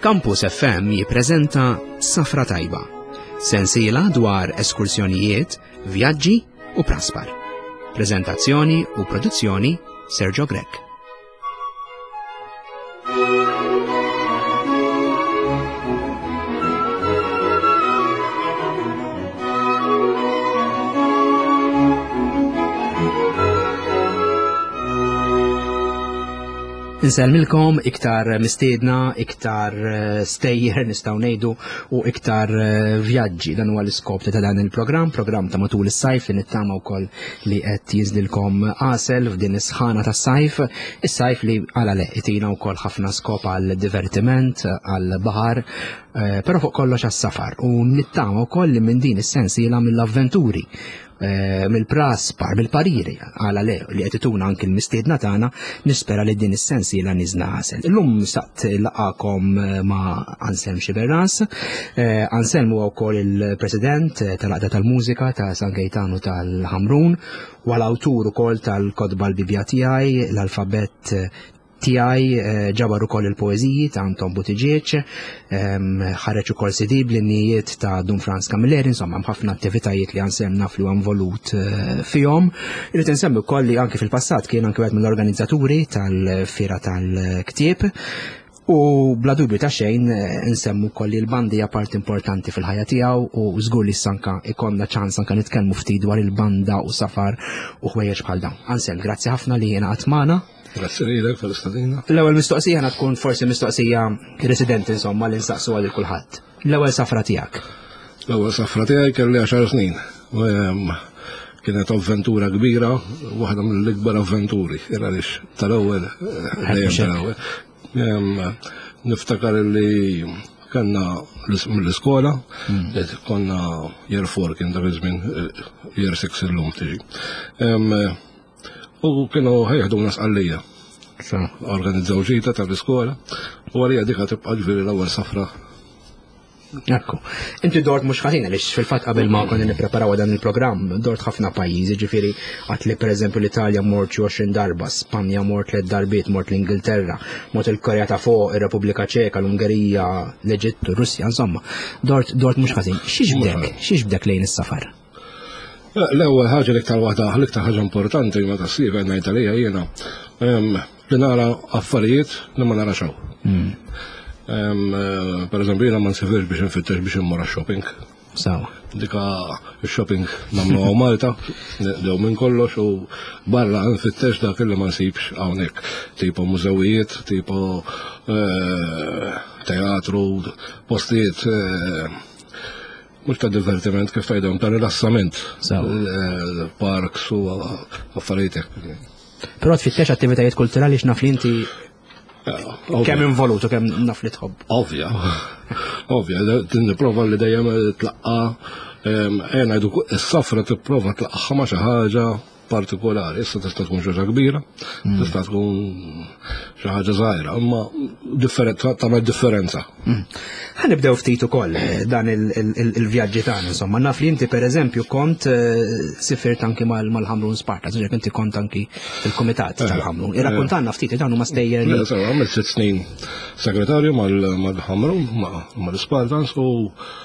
Campus FM jippreżenta Safra Tajba, sensiela dwar eskursjonijiet, vjaġġi u praspar. Preżentazzjoni u produzzjoni Sergio Grek. Nselmilkom iktar mistiedna, iktar stejjer nistgħu ngħidu u iktar vjaġġi. Dan huwa l-iskop ta' dan il-programm ta' matul is-sajf li nittama wkoll li qed jiżlilkom qasel f'din is-sħana tas-sajf. Is-sajf li għala le itina wkoll ħafna skop għal divertiment, għal baħar, però fuq kollox għas-safar. U nittama wkoll li minn din is-sensiela mill-avventuri, mill-praspar, mill-pariri għala le li qed ituna anke l-mistiedna tagħna, nispera li din is-sensiela niżna għasel. Illum staqt laqakom ma' Anselm Xiberras. Anselm huwa wkoll il-President tal-Għaqda tal-Mużika ta' San Gaetano tal-Ħamrun u għal-awtur ukoll tal-kodba l-Bibja tiegħi, l-alfabet tiegħi, ġabar ukoll il-poeżiji ta' Anton Buttigieg, ħareġ ukoll CD bl-innijiet ta' Dun Franz Camilleri, insomma ħafna attivitajiet li Anselm naf li huwa involut fihom. Irid insemmi wkoll li anke fil-passat kien anke wieħed mill-organizzaturi tal-Fiera tal-Ktieb. U bla dubju ta' xejn nsemmu wkoll li l-bandi hija part importanti fil-ħajja tiegħu u żgur li sanka ikonna ċans anke nitkellmu ftit dwar il-banda u safar u ħwejjeġ bħal dawn. Anselm, grazzi ħafna li jiena qatt magħna. Grazzi lilek tal-istadina. L-ewwel mistoqsija tkun forsi mistoqsija residenti insomma li nsaqsu għal kulħadd. L-ewwel safra tiegħek. L-ewwel safra tiegħi kelli 10 snin. Kienet avventura kbira, waħda mill-ikbar avventuri. Għaliex tal-ewwel niftakar li kanna mill-iskola, konna year 4 kien dak iż-żmien year 6 illum tiġi. U kienu ħejħdu nasqallija. Organizzaw ġita tal-iskola u għalija dik tibqa' ġifieri l-ewwel safra. Ekku. Inti dort mhux ħaħin għaliex fil-fatt qabel ma konna nippreparaw dan il-programm, dort ħafna pajjiżi, ġifieri għad li pereżempju l-Italja mort 20 darba, Spanja mort 3 darbiet, mort l-Ingilterra, mort il-Korea ta' fuq, ir-Repubblika Ċeka, l-Ungerija, l-Eġittu, Russja, insomma. Dort mhux ħażin. X'ixbdek lejn is-safar? L-ewwel ħaġa l-iktar waħda, l-iktar ħaġa importanti ma tassib ngħid għalija jiena li nara affarijiet li ma narax hawn. Pereżempju jiena ma nsifirx biex infittex biex immur shopping. Sawa. Dika shopping nagħmluha Malta, dew minn kollox u barra nfittex dak li ma nsibx hawnhekk. Tipo mużewijiet, tipo teatru, postijiet mux ta' divertiment kif tajdom, ta' rilassament. Parks u affarijiet. Però tfittex attivitajiet kulturali x'naf li inti kemm involutu, kemm naf li tħobb. Ovvja, nipprova li dejjem tlaqqa, ngħidu s-safra tipprova tlaqqa ma' xi ħaġa partikolari, issa tista' tkun xi ħaġa kbira, tista' tkun xi ħaġa żgħira, imma tagħmel differenza. Ħanibdew ftit ukoll dan il-vjaġġi tagħna, insomma, naf li inti pereżempju kont sifirt anki mal-Ħamrun Spartans, ġek inti kont anki fil-kumitat tal-Ħamrun. Irrakkuntanna ftit dawn huma stejjer li. Għamilt 6 snin segretarju mal-Ħamrun, mal-Spartans u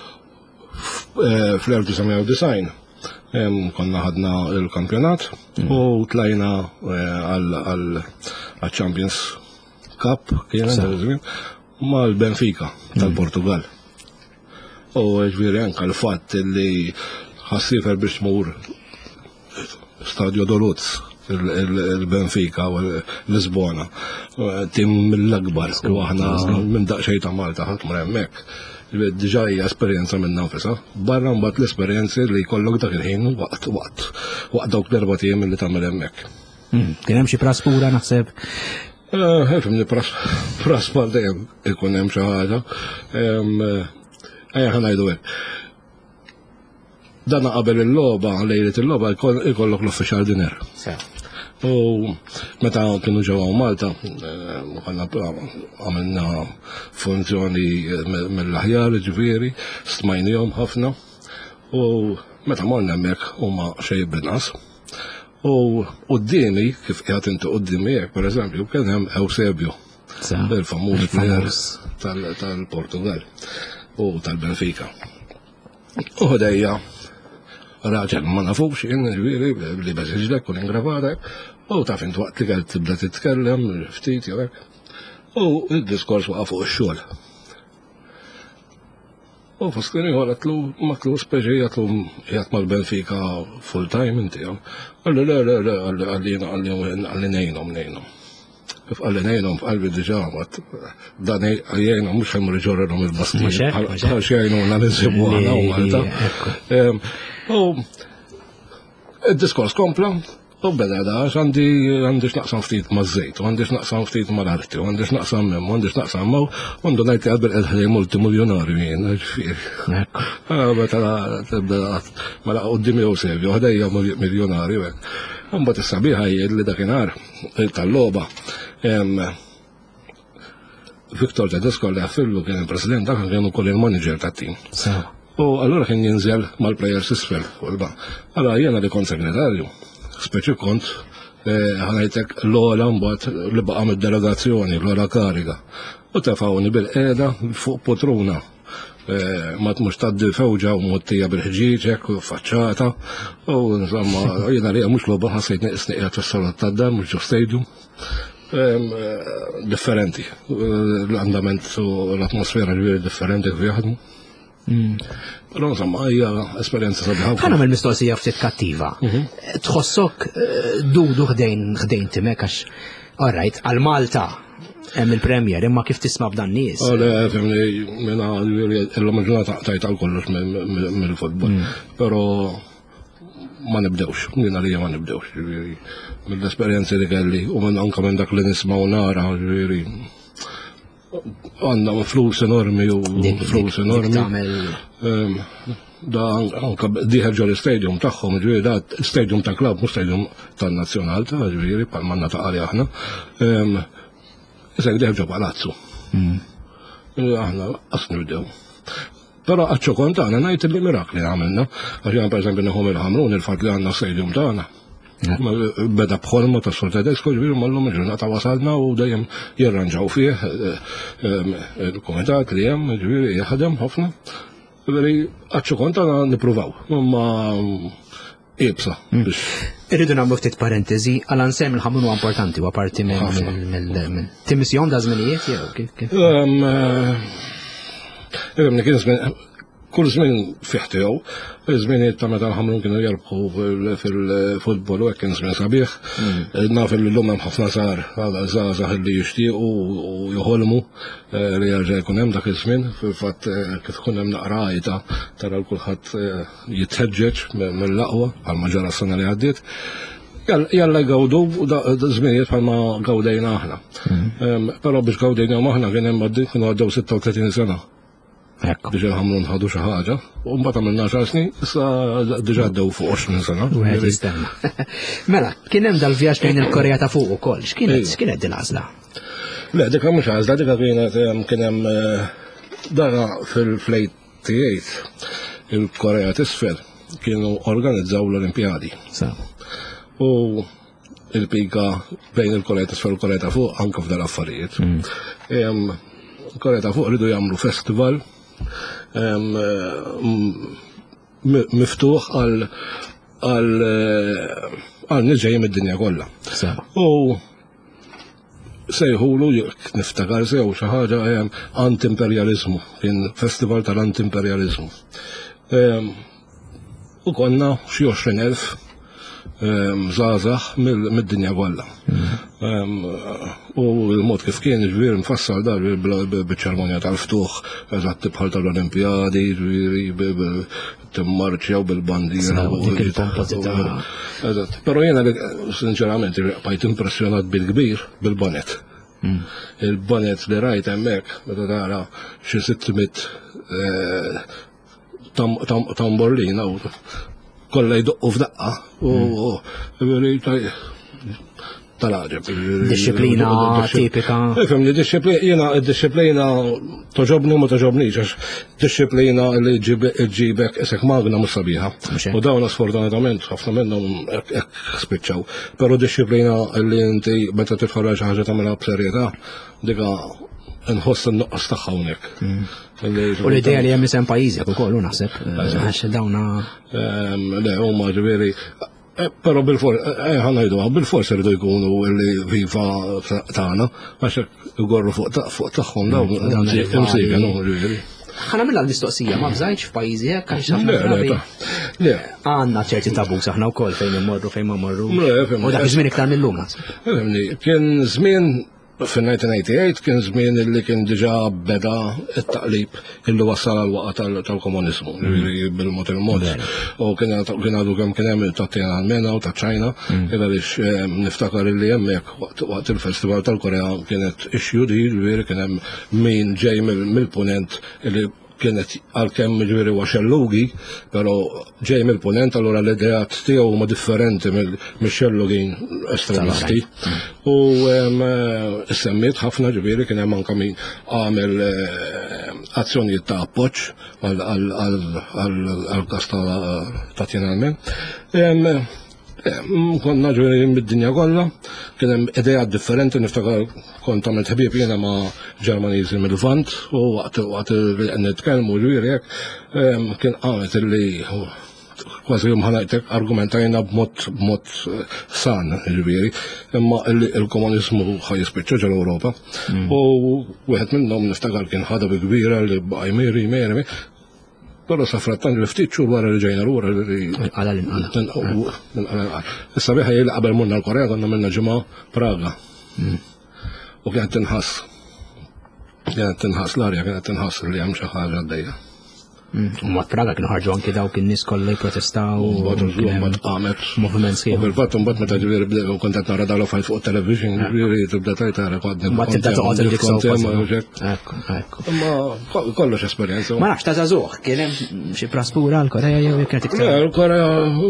fl-1990 konna ħadna il-kampjonat u tlajna għal-Champions Cup mal-Benfica tal-Portugal. U ġviri anka l-fatt li ħassifer biex mur Stadio Doluz il-Benfica u l-Lisbona. Tim mill-akbar u aħna minn daqxej ta' Malta ħadd mur hemmhekk. Diġà hija esperjenza minn nafisha. Barra mbagħad l-esperjenzi li jkollok dak il-ħin waqt dawk l-erba' tiem li tagħmel hemmhekk. Kien hemm xi praspura naħseb? Fimni praspar dejjem ikun hemm xi ħaġa. Ejja ngħidu hekk. Dan qabel il-logħba, lejlet il-logħba jkollok l-uffiċjal dinner. U meta kienu ġewwa Malta, għamilna funzjoni mill-aħjar ġifieri, stmajnihom ħafna u meta morna hemmhekk huma xejn binqas. U qudiemi, kif qiegħed inti qudiemi hekk pereżempju, kien hemm Eusebio. il-famuż tal-Portugal u tal-Benfica. U ħdejja raġel ma nafux jien ġifieri li beżiġlek u l-ingravatek u taf int waqt li qed tibda titkellem ftit jew hekk. U id-diskors waqa' fuq ix-xogħol. U fostkini għalatlu, matlu speċi jgħatlu jgħat mal-Benfica full-time inti għal. Għalli nejnom. Kif għalli nejnom f'qalbi diġa għat, dan jgħajnom mux għamur ġorrenom il-basti. Għal xejnu għanna nizzibu għana u Malta. U id-diskors kompla, u beda daħx għandix naqsam ftit maż-żejt, u għandix naqsam ftit mal-arti, u għandix naqsam mem, u għandix naqsam maw, għandu najti għadbel għedħli multimiljonari jien, ġifir. Mela għoddimi u sevi, għadajja miljonari, għambat s-sabiħa jgħid li dakinar tal-loba. Viktor Tedesco li għaffillu kien il-president, dak kienu koll il-manager tat-tim. U allura kien jinżel mal-plejers isfel. Allora jena li kont segretarju. Speċi kont ħanajtek l-ola mbagħad li baqa' mid-delegazzjoni, l-ola kariga. U tefawni bil-qiegħda fuq potruna. Ma mhux tgħaddi fewġa u mottija bil-ħġieġ hekk faċċata. U insomma jiena li mhux logħba ħassejt neqisni qiegħed fis-salat tad-dar mhux ġo stadium. Differenti. L-andament u l-atmosfera ġifieri differenti kif jaħdmu. Però insomma hija esperjenza sabiħa. Ħana mill-mistoqsija ftit kattiva. Tħossok dudu ħdejn timek għax orrajt għal Malta hemm il-Premier imma kif tisma' b'dan nies. Le fehmni minna illum il-ġurnata tajt għal kollox mill-futbol. Però ma nibdewx, jiena li ma nibdewx. Mill-esperjenzi li kelli u minn anke minn dak li nisma' u nara ġifieri. Għandna flus enormi u flus enormi. Da anka diħer ġol stadium tagħhom, ġifieri da stadium ta' klab, mhux stadium tan-nazzjonal ta' ġifieri bħal manna ta' qari aħna. Isek diħer ġo palazzu. Aħna qasni bdew. Però għaċ-ċokont tagħna ngħid li mirakli għamilna, għax jien pereżempju nieħu il-Ħamrun il-fatt li għandna stadium tagħna. Beda bħolma ta' Sur Tedesco ġifieri mallum il-ġurnata wasalna u dejjem jirranġaw fih il-kumitat li hemm ġifieri jaħdem ħafna. Ġifieri għaċ-ċokont tagħna nippruvaw, imma ibsa. Irridu nagħmlu ftit parentesi għal Anselm il-Ħamrun huwa importanti huwa parti mill-timissjon da żminijiet jew kif. Kull żmien fih tiegħu, żmienijiet ta' meta l-Ħamrun kienu jarbħu fil-futbol u hekk kien żmien sabiħ. Naf li llum hemm ħafna żgħażagħ li jixtiequ u joħolmu li jerġa' jkun hemm dak iż-żmien, fil-fatt kif tkun hemm naqra għajta tara l kulħadd jitħeġġeġ mill-aqwa għal ma ġara s-sena li għaddiet. Jalla gawdu żmienijiet bħalma gawdejna aħna. Però biex gawdejna aħna kien hemm kienu għaddew 36 sena. Diġa l-Ħamrun ħadu xi ħaġa, u mbagħad għamilna 10 snin, issa diġà għaddew fuq 20 sena. Wieħed jistenna. Mela, kien hemm dal-vjaġġ lejn il-Korea ta' fuq ukoll, x'kienet din għażla? Le, dik mhux għażla, dik kien hemm dara fil-88 il-Korea t'isfel kienu organizzaw l-Olimpjadi. U il-pika bejn il-Korea t'isfel u l-Korea ta' fuq anke f'dar affarijiet. Korea ta' fuq ridu jagħmlu festival miftuħ għal niġej mid-dinja kollha. U sejħulu niftakar sew xi ħaġa anti-imperjaliżmu, kien festival tal-anti-imperjaliżmu. U konna xi 20,000 żgħażagħ mid-dinja kollha. U l-mod kif kien ġifieri mfassal dar biċ-ċermonja tal-ftuħ eżatt bħal tal-Olimpjadi, ġifieri timmarċjaw bil-bandiera. Però jiena sinċerament bqajt impressjonat bil-kbir bil-banet. Il-banet li rajt hemmhekk meta tara xi 600 tamborlina kollha jdoqqu f'daqqa u tal-għaġeb. Disciplina tipika. Fimni, disciplina toġobni ma toġobniġ, għax disciplina li ġibek isek magna mhux sabiħa. U dawna sfortunatament ħafna minnhom hekk spiċċaw. Però disciplina li inti meta tidħol xi ħaġa tagħmilha b'serjetà, dika nħoss in-nuqqas tagħha hawnhekk. U l-idea li hemm isem pajjiżek ukoll naħseb għax dawna. Le huma ġifieri. Però bil-forsi rridu jkunu li viva tagħna għax igorru fuq tagħhom dawn imsejja ġifieri. Ħanamilha l-mistoqsija ma bżajtx f'pajjiżi hekk għax le. Għandna ċerti tabus aħna wkoll fejn immorru fejn ma mmorru. U dak iż-żmien iktar millum naħseb. Kien żmien fin-1988 kien żmien li kien diġà beda t-taqlib illi wassal għal-waqgħa tal-komuniżmu bil-mod il-mod. U kien għadu kemm kien hemm tat-Tiananmen u taċ-Ċajna, għaliex niftakar illi hemmhekk waqt il-Festival tal-Korea kienet issue di ġifieri kien hemm min ġej mill-punent illi kienet għal-kemm ġifieri huwa xellugi, però ġej mill-punent allura l-ideat tiegħu huma differenti mill-xellugin estremisti. U semmiet ħafna ġifieri kien hemm anke min għamel azzjonijiet ta' appoġġ għall-każ ta' Tiananmen. Konna ġifieri mid-dinja kollha, kien hemm ideat differenti niftakar kont għamilt ħbieb jiena ma' Ġermaniżi mill-Lvant u waqt li qed nitkellmu ġifieri hekk kien qamet illi kważi ħanajtek argumentajna b'mod san ġifieri, imma il-komuniżmu ħajispiċċa ġol-Ewropa. U wieħed minnhom niftakar kien ħadab kbira li bqa' jmeri. Però safrattan ftit xhur wara li ġejna lura li issa biħa jgħid qabel murna l-Korea konna minna ġimgħa Praga. U kienet tinħass l-arja, kienet tinħass li hemm xi ħaġa għaddejja. Ma Praga kienu ħarġu anki dawk in-nies kollha jipprotestaw u mbagħad qamet moviment sieħ. U fil-fatt imbagħad meta ġifieri bdew kont qed nara dal-affarijiet fuq television ġifieri tibda tajt tara kważi. Mbagħad tibda toqgħod dik Ekku. Imma kollox esperjenza. Ma nafx ta' żagħżugħ kien hemm xi praspura l-Korea jew jekk qed iktar. L-Korea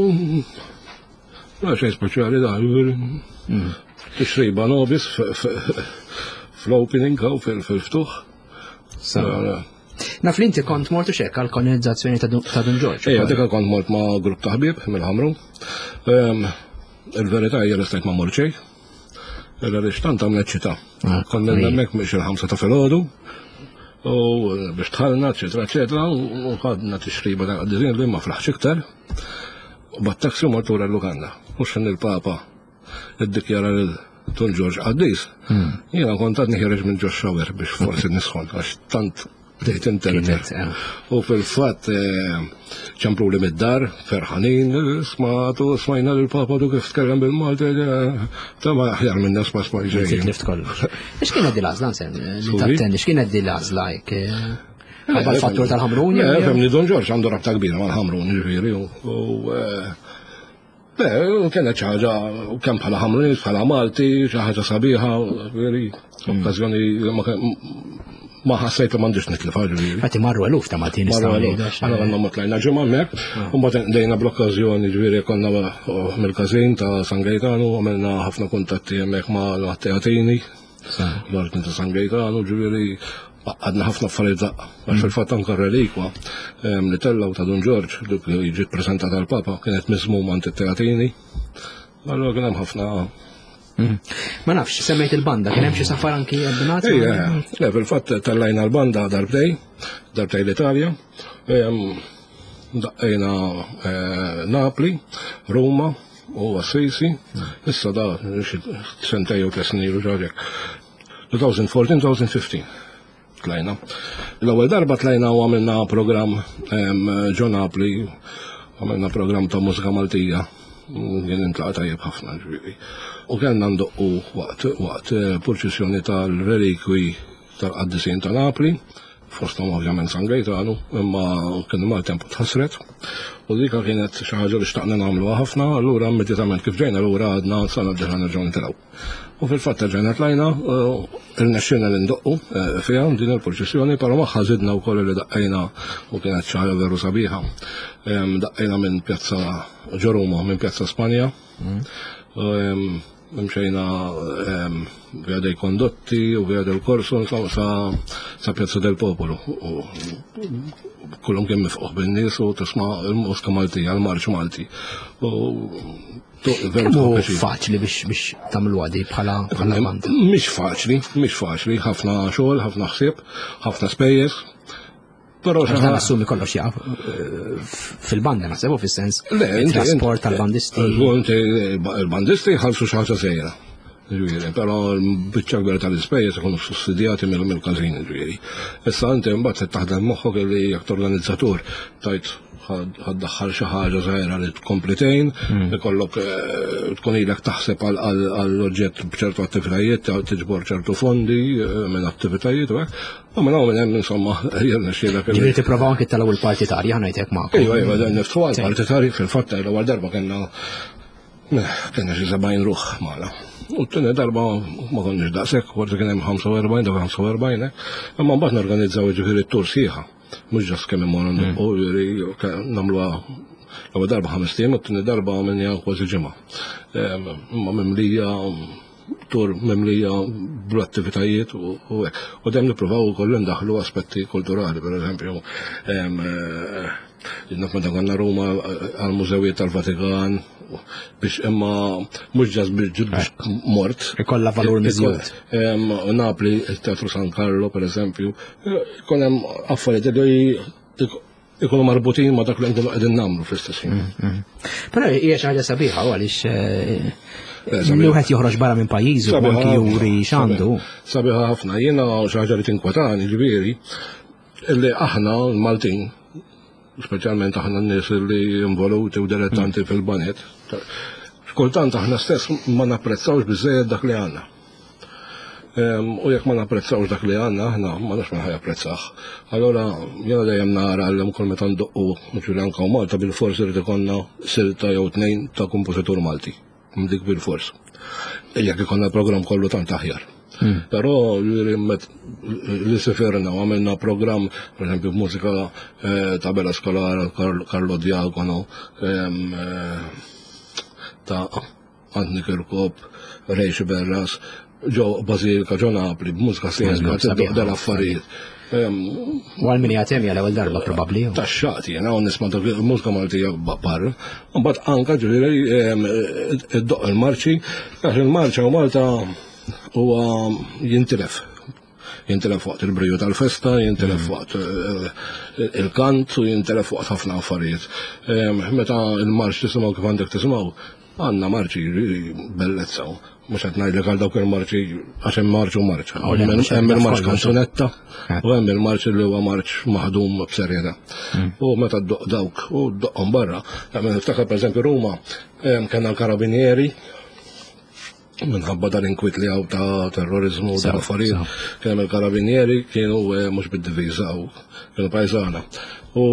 ma xejn speċjali da ġifieri. Tixriba nobis fl-opening aw fil-ftuħ. Naf li inti kont mortu xekk għal-kolonizzazzjoni ta' Don George. Ejja, dik kont mort ma' grupp ta' ħbieb mill-Ħamru. Il-verità hija li stajt ma' mort xejn. Għaliex tant għamlet ċita. Konna hemmhekk mhix il-5 ta' filgħodu. U biex tħallna, eċetera, u ħadna tixriba ta' qaddiżin li ma flaħx iktar. U bat-taksi mort lura l-lukanda. Mhux il-Papa iddikjara lil Don George Qaddis. Jiena kont għadni ħireġ minn ġo shower biex forsi nisħon għax tant bdejt internet. U fil-fatt ċampru li mid-dar, ferħanin, smajna l-Papa du kif tkellem bil-Malti, ta' ma aħjar minn nas ma smaj ġejjin. Ix kien għaddi l-għazla, ix kien għaddi l-għazla, għabba l-fattur tal-ħamruni? Femni Don George għandu rabta kbira mal-ħamruni ġifiri. Kienet ċaħġa, kem bħala ħamruni, bħala Malti, ċaħġa sabiħa, okkazjoni ma ħassajt li m'għandix nitlifha ġifieri. Għati marru eluf ta' Maltin nistgħu ngħidu. Aħna għandna ma tlajna ġimgħa hemmhekk, u mbagħad dejna bl-okkażjoni ġifieri konna mill-każin ta' San Gaetano, għamilna ħafna kuntatti hemmhekk ma' teatrini, l-Ordni ta' San Gaetano, ġifieri għadna ħafna affarijiet daqqa. Għax fil-fatt anke relikwa li tellaw ta' Don George li ġiet preżentata l-Papa kienet miżmuma ant it-teatrini. Allura kien hemm ħafna. Ma nafx, semmejt il-banda, kien hemm xi safar anki abbinat? Le, fil-fatt tellajna l-banda darbtej l-Italja, daqqejna Napli, Roma u Assisi, issa da sentej u tesnilu ġarjek. 2014-2015 tlajna. L-ewwel darba tlajna u għamilna programm ġo Napli, għamilna programm ta' mużika Maltija. Kien intlaqa tajjeb ħafna ġifieri. U kellna ndoqqu waqt purċissjoni tal-relikwi tal-qaddisin ta' Napli, fosthom ovvjament San Gaetano, imma kien mal tempo tħassret. U dika kienet xi ħaġa li xtaqna nagħmluha ħafna, allura immedjatament kif ġejna lura għadna sa nerġa' nerġgħu nitilgħu. U fil-fatt ġejna tlajna, irnexxielna li ndoqqu fiha din il-purċissjoni, però magħha żidna wkoll li daqqejna u kienet xi ħaġa veru sabiħa. Daqqejna minn Pjazza ġo Ruma, minn Pjazza Spanja, Mxejna via dei kondotti u via del korso sa Piazza del Popolo. Kullum kien mifquh bin-nies u tisma' il-mużika Maltija, il-marċ Malti. Kemm faċli biex tagħmlu għadi bħala banda? Mhix faċli, ħafna xogħol, ħafna ħsieb, ħafna spejjeż. Però xi nassumi kollox jaqaf fil-banda naħseb u fis-sens trasport tal-bandisti. Il-bandisti ħallsu xi ħaġa sejra. Però l-biċċa kbira tal-ispejjeż ikunu sussidjati mill-każini ġifieri. Issa inti mbagħad taħdem moħħok li jekk torganizzatur tajt ħaddaħħal xi ħaġa żgħira li tkomplitejn, ikollok tkun ilek taħseb għall-oġġett b'ċertu attivitajiet, tiġbor ċertu fondi minn attivitajiet u hekk. U minn hawn hemm insomma jelna xielek. Ġifieri tipprovaw anke tal-ewwel partitarji ngħidlek magħkom. Iva, niftħu għal partitarji fil-fatt l-ewwel darba kellna xi 70 ruħ magħna. U t-tieni darba ma konniex daqshekk, forsi kien hemm 45 dak 45, imma mbagħad norganizzaw ġifieri t-tur sieħa. Mhux ġas kemm immorru nagħmluha l-ewwel darba 5 tiem u t-tieni darba minnha kważi ġimgħa. Imma mimlija tur mimlija bl-attivitajiet u hekk. U dejjem nippruvaw ukoll indaħħlu aspetti kulturali, pereżempju meta konna Ruma għall-Mużewijiet tal-Vatikan biex imma mhux ġas biex mort. Ikollha valur miżjud. Napli, il-Teatru San Carlo, pereżempju, ikun hemm affarijiet li ikunu marbutin ma' dak li nkunu qegħdin nagħmlu fl-istess ħin. Però hija xi ħaġa sabiħa għaliex wieħed joħroġ barra minn pajjiżu u anki juri x'għandu. Sabiħa ħafna. Jiena xi ħaġa li tinkwetani ġifieri illi aħna l-Maltin, speċjalment aħna n-nies li involuti u dilettanti fil-banet, kultant aħna stess ma napprezzawx biżżejjed dak li għandna. U jekk ma napprezzawx dak li għandna, aħna ma nafx ma ħajapprezzah. Allora jiena dejjem nara li ukoll meta ndoqqu ġifieri anke Malta bil-fors irid ikollna silta jew tnejn ta' kompożitur Malti. Dik bil-fors. Jekk ikollna l-programm kollu tant aħjar. Però li seferna għamilna program, per esempio, b'mużika ta' Bela Skolara, Carlo Diacono, ta' Antni Kirkop, Rejxi Berras, ġo Bazilika, ġo Napli, b'mużika sjenka, t-doq dal-affarijiet. U għal-mini għatem jgħal għal darba probabli. Taxxati, jena għon nisma mużika Maltija bar, bat anka ġviri id-doq il-marċi, għax il-marċa u Malta huwa jintilef waqt il-briju tal-festa, jintilef waqt il-kant u jintilef waqt ħafna affarijiet. Meta il-marċ tisimgħu kif għandek tisimgħu, għandna marċi bellezza. Mhux qed ngħidlek għal dawk il-marċi għax hemm marċ u marċ. Hemm il-marċ kanzunetta u hemm il-marċ li huwa marċ maħdum b'serjetà. U meta ddoq dawk u ddoqhom barra, niftakar pereżempju Ruma kellna l-Karabinieri minħabba dal-inkwit li għaw ta' terrorizmu u ta' affarijiet. Kien il-Karabinieri kienu mhux bid-diviża u kienu pajżana. U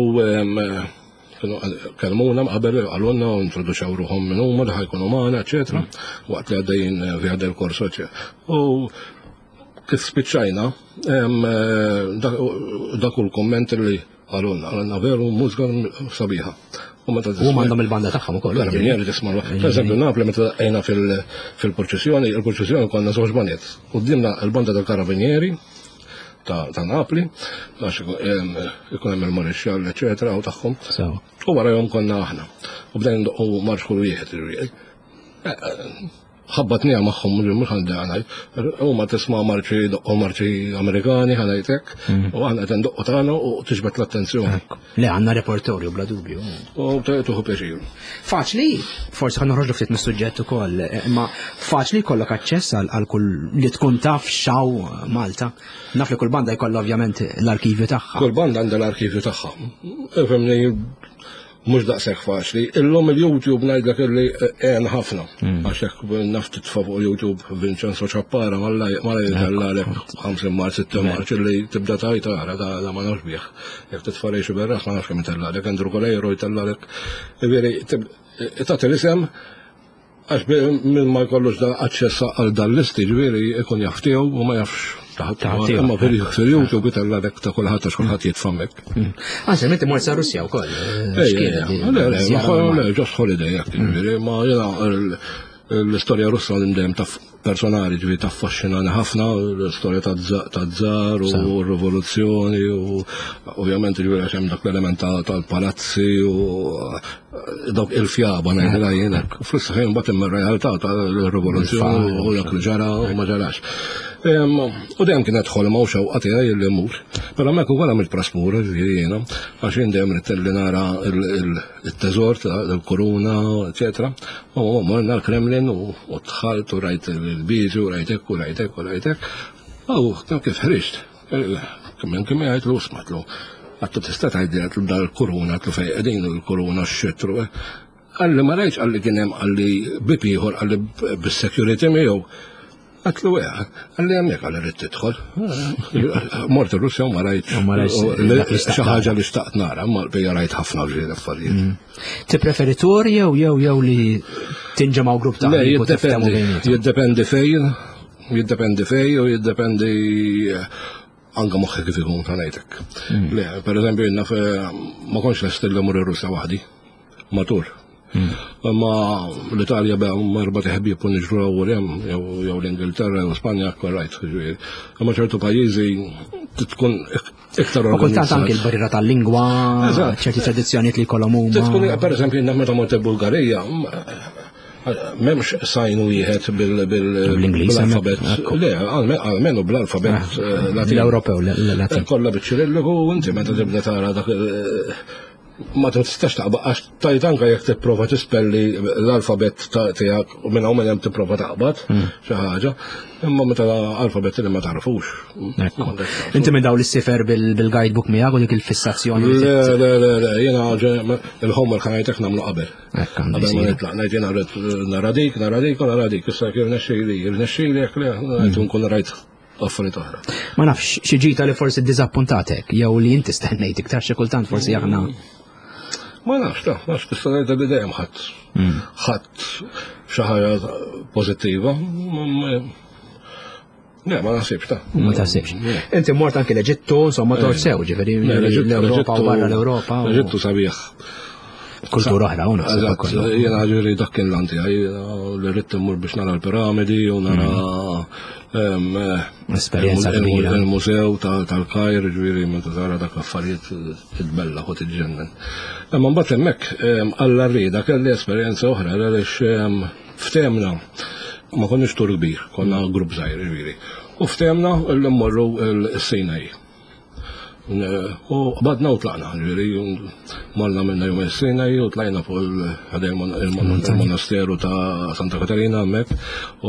kelmuna qabel għalunna u introduċaw ruħhom minn huma li ħajkunu magħna, eċetera, waqt li għaddejjin fi ħadha l-korso, u kif spiċċajna dak il-komment li għalunna veru mużika sabiħa. U mandom il-banda tagħhom ukoll. Karabinieri tisma' pereżempju Napli meta għajna fil-proċessjoni, il-proċessjoni konna żewġ banet. Qudiemna l-banda tal-Karabinieri ta' Napli, għax ikun hemm il-Marixxall, eċetera, u tagħhom. U warahom konna aħna. U bdejna ndoqqu marx kull wieħed. ħabbatnija magħhom mhux ħandaqnaj. Huma tisma' marċi doqqu marċi Amerikani ħanajtek, u aħna qed ndoqqu tagħna u tiġbed l-attenzjoni. Le għandna repertorju bla dubju. U tuħu pjaċir. Faċli, forsi ħan noħroġlu ftit mis-suġġett ukoll, imma faċli jkollok aċċess għal kull li tkun taf xaw Malta. Naf li kull banda jkollha ovvjament l-arkivju tagħha. Kull banda għandha l-arkivju tagħha. Ifhemni mhux daqshekk faċli. Illum il-YouTube ngħidlek illi għen ħafna. Għax hekk naf titfa' fuq YouTube Vincenzo Ċappara mala jitgħallalek 5 Marz 6 Marz illi tibda tajt ara da ma nafx bih. Jekk titfa' Rejxi Berras ma nafx kemm itgħallalek, Andrew Colejro jitgħallalek. Tagħti l-isem għax minn ma jkollux aċċess għal dal-listi ġifieri ikun jaf tiegħu u ma jafx. Imma fil-YouTube jitgħallalek ta' kulħadd għax kulħadd jitfammek. Għaxem inti mort sa' Russja wkoll. Just holiday jekk ġifieri, ma jiena l-istorja Russa l-indem ta' personali ġivi ta' affaxxinani ħafna, l-istorja ta' Tsar u r-rivoluzzjoni u ovvjament ġivi għaxem dak l-element tal-palazzi u dawk il-fjaba ngħidilha jien hekk. Fl-istess mbagħad hemm ir-realtà tal-rivoluzzjoni u dak li ġara u ma ġarax. U dejjem kienet ħolma u xewqa tiegħi li mmur. Però hemmhekk ukoll għamilt trasmura jiena għax jien dejjem rid nara il-teżor tal-Koruna, eċetera. U morna l-Kremlin u dħalt u rajt il-biġi u rajt hekk u rajt hekk u rajt hekk. U kif ħriġt. Kemm jgħidlu smatlu. Għattu tista' tgħidilek dal-Koruna tlu fejn qegħdin il-Koruna x-xitru. Għalli ma rajtx għalli kien hemm għalli bib ieħor għalli bis-security miegħu. Għatlu għalli għamnek għalli rrit tidħol. Mort il-Russja u ma rajt xaħġa li xtaqt nara, ma bija rajt ħafna ġiri affarijiet. Ti preferitur jew li tinġemaw grupp ta' jiddependi fejn u jiddependi anka moħħi kif ikun ta' ngħidlek. Per eżempju ma konx lest li mur ir-Russja waħdi, matur. Ma l-Italja marba teħbib u niġru għawrem, jew l-Ingilterra, jew Spanja, korrajt. Ma ċertu pajjiżi tkun iktar organizzati. Ma kultant anke l-barriera tal-lingwa, ċerti tradizzjonijiet li jkollhom huma. Per eżempju, meta mort il-Bulgarija, memx sajnu wieħed bil-alfabet. Le, għalmenu bl-alfabet latin. L-Ewropew, l-Latin. Kollha biċ-Ċirilliku u inti meta tibda tara dak ma tistax taqbad għax tajt anke jekk tipprova tispelli l-alfabet tiegħek u minn hawn hemm tipprova taqbad xi ħaġa, imma meta l-alfabet li ma tarafux. Inti minn dawn l-issifer bil-guidebook miegħek u dik il-fissazzjoni. Le, jiena il-homework ħanajtek nagħmlu qabel. Qabel ma nitlaq ngħid jiena nara dik, issa kif nexxieli jekk le ngħid nkun rajt affarijiet oħra. Ma nafx xi ġita li forsi ddiżappuntatek jew li inti stennejt iktar xi kultant forsi aħna. Ma nafx tista' ngħidha li dejjem ħadd xi ħaġa pożittiva. Le, ma naħsibx ta'. Ma taħsibx. Inti mort anke l-Eġittu, insomma tort sew, ġifieri l-Ewropa u barra l-Ewropa. L-Eġittu sabiħ. Kultura oħra u naħseb. Jiena ġieri dak kien l-anti li rrid immur biex nara l-piramidi u nara esperjenza kbira. Il-mużew tal-Kajr, ġieri meta tara dak affarijiet titbella u tiġġennen. Imma mbagħad hemmhekk alla rrieda kelli esperjenza oħra għaliex ftemna ma konniex tur kbir, konna grupp żgħir ġieri. U ftemna li mmorru l-Sinaj. U badna u tlaqna, ġieri, marna minna jum il-Sinaj u tlajna fuq il-monasteru ta' Santa Katarina hemmhekk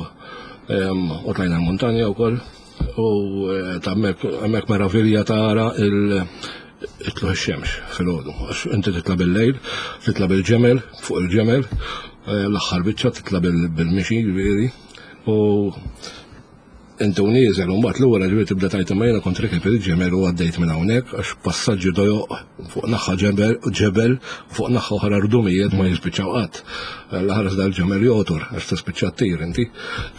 u tlajna l-montanja wkoll u ta' hemmhekk meravilja tara itluħ ix-xemx fil-ħodu. Għax inti titla bil-lejl, titla bil-ġemel, fuq il-ġemel, l-aħħar biċċa titla bil-mixi ġieri u inti u nieżel u mbagħad l-ewwel ġieli tibda tajt imma jiena kont rekib il-ġemel u għaddejt minn hawnhekk għax passaġġi dojoq fuq naħa ġebel u fuq naħa oħra rdumijiet ma jispiċċaw qatt. L-ħares dal-ġemel jotor għax tispiċċa ttir inti.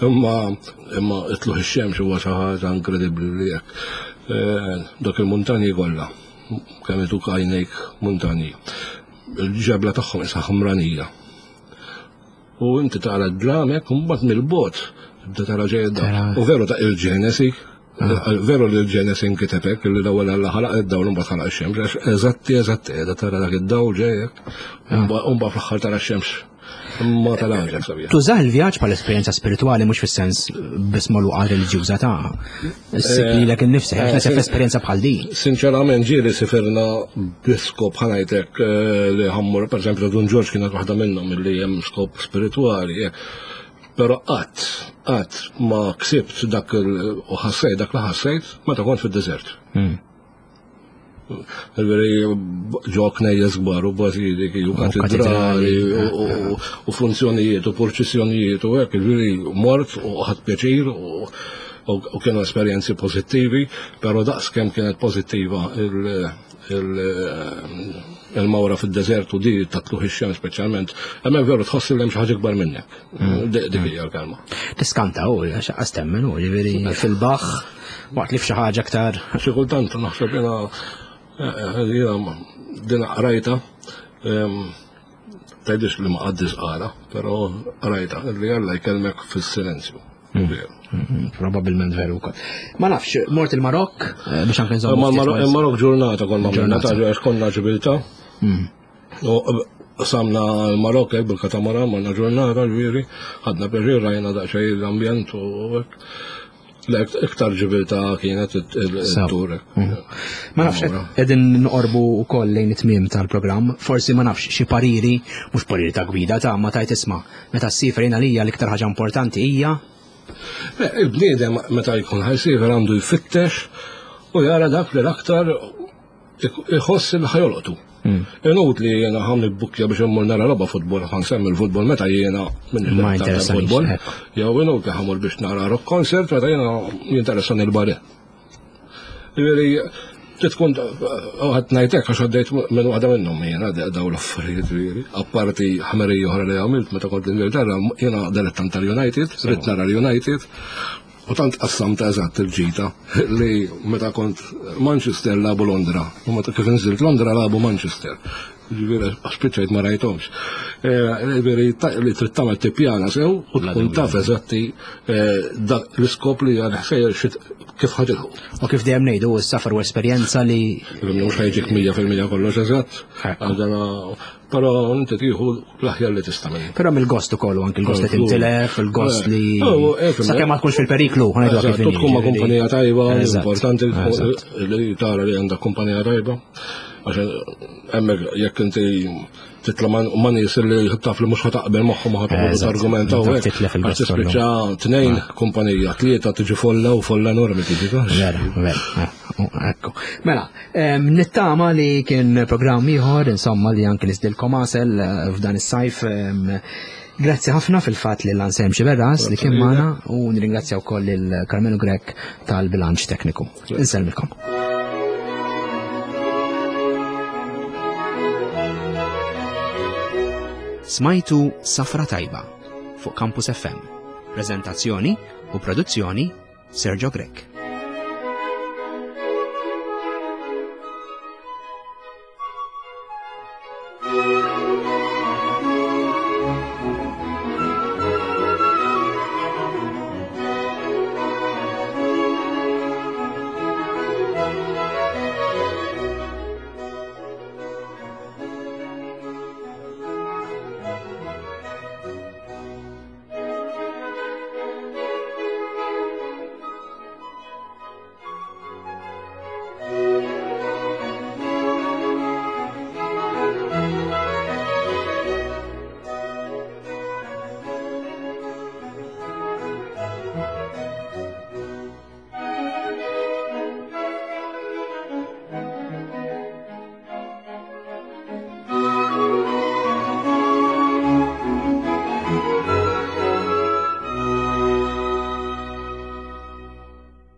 Imma itluħ ix-xemx huwa xi ħaġa inkredibbli li hekk. Dak il-muntanji kollha kemm ituk għajnejk muntanji. Il-ġebla tagħhom isha ħamranija. U inti tara d-dramek u mbagħad mill-bot tibda tara ġejda. U veru ta' il-ġenesi, veru li l-ġenesi nkitebek li l-ewwel alla ħalaq id-dawl u mbagħad ħalaq ix-xemx. Eżatti qiegħda tara dak id-dawl ġejjek u mbagħad fl-aħħar tara x-xemx. Ma tal-għanġa sabiħ. Tużaħ il-vjaġġ bħal esperjenza spirituali mhux fis-sens biss magħluqa reliġjuża ta' issib innifsek għax nisef esperjenza bħal din. Sinċerament ġieli sifirna biskop ħanajtek li ħammur, pereżempju Don George kienet waħda minnhom milli hemm skop spirituali. Però qatt ma ksibt dak u ħassejt dak li ħassejt meta kont fid-deżert. Il-veri ġoknejjes kbar u baziliki u katedrali u funzjonijiet u purċissjonijiet u hekk il-veri mort u ħadd pjaċir u kienu esperjenzi pożittivi, però daqskemm kienet pożittiva il-mawra fid-deżert u di tatluħ ix-xemx speċjalment, hemmhekk veru tħossi li hemm xi ħaġa kbar minnek. Dik hija l-kelma. Tiskanta u x'aqas temmen u ġifieri fil-baħħ waqt li f'xi ħaġa aktar. Xi kultant naħseb jiena din qrajta tajdix li ma qaddis qara, pero rajta, li Alla jkellmek fis-silenzju. Probabilment veru wkoll. Ma nafx, mort il-Marokk biex anke nżommu. Il-Marokk ġurnata konna minna għax konna ġibilta. U samna l-Marokk bil-katamaran manna ġurnata ġviri, ħadna peġir rajna daqxej l-ambjent u iktar ġibilta kienet il-turek. Ma nafx, edin nqorbu u koll lejn it-tmiem tal-programm, forsi ma nafx xi pariri, mhux pariri ta' gwida ta' ma tajt isma' meta s-sifer jina lija l-iktar ħaġa importanti hija. Il-bniedem meta jkun ħajsifer għandu jfittex u jara dak li l-aktar iħoss li ħajolqtu. Inut li jena ħamni bukja biex immur nara roba futbol, ħan semmi l-futbol meta jena Ma futbol. Jew inut li ħamur biex nara rock concert meta jena jinteressan il-bari. Ġifieri tkun għad ngħidlek għax għaddejt minn waħda minnhom jiena daw l-affarijiet ġifieri. Apparti ħamerija oħra li għamilt meta kont l-Ingilterra jiena dilettant tal-United, rid nara l-United. U tant qassam ta' eżatt il-ġita li meta kont Manchester labu Londra, u meta kif nżilt Londra labu Manchester. Ġifieri spiċċajt ma rajthomx. Ġifieri li trid tagħmel tippjana sew u tkun taf eżatti l-iskop li ħsejjer kif ħadilħu. U kif dejjem ngħidu s-safar u esperjenza li. Mhux ħajġik 100% kollox eżatt. Però inti tieħu l-aħjar li tista' minni. Però mill-gost ukoll anke l-gost li tintilef, il-gost li sakemm ma tkunx fil-periklu, ħanejdu kif tkun ma' kumpanija tajba, importanti li tara li għandha kumpanija tajba. Għax hemmhekk jekk inti titla' ma' nies li taf li mhux ħataqbel magħhom ma ħatqbel argumentaw hekk. Għax tispiċċa tnejn kumpanija, tlieta tiġi folla u folla enormi tiġi. Vera. Ekku. Mela, nittama li kien programm ieħor insomma li anke nisdilkom għasel f'dan is-sajf. Grazzi ħafna fil-fatt li l-ansem Xiberras li kien magħna u nirringrazzja wkoll il-Carmelo Grek tal-bilanċ tekniku. Inselmilkom. Smajtu Safra Tajba fuq Campus FM. Preżentazzjoni u produzzjoni Sergio Grek.